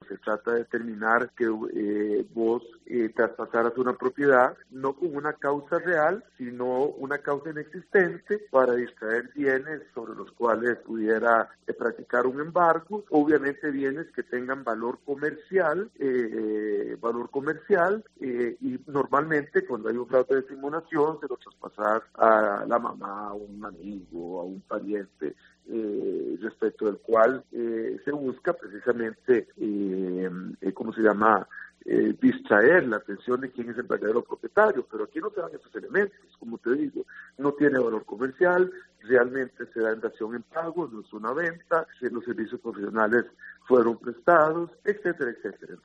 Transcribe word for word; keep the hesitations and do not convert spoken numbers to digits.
se trata de determinar que eh, vos eh, traspasaras una propiedad no con una causa real, sino una causa inexistente para distraer bienes sobre los cuales pudiera eh, practicar un embargo, obviamente bienes que tengan valor comercial, eh, valor comercial eh, y normalmente cuando hay un fraude de simulación se lo traspasas a la mamá, a un amigo, a un pariente, eh, respecto del cual eh, se busca precisamente, eh, eh, ¿cómo se llama?, Eh, distraer la atención de quién es el verdadero propietario, pero aquí no se dan esos elementos, como te digo, no tiene valor comercial, realmente se da en dación en pago, no es una venta, si los servicios profesionales fueron prestados, etcétera, etcétera.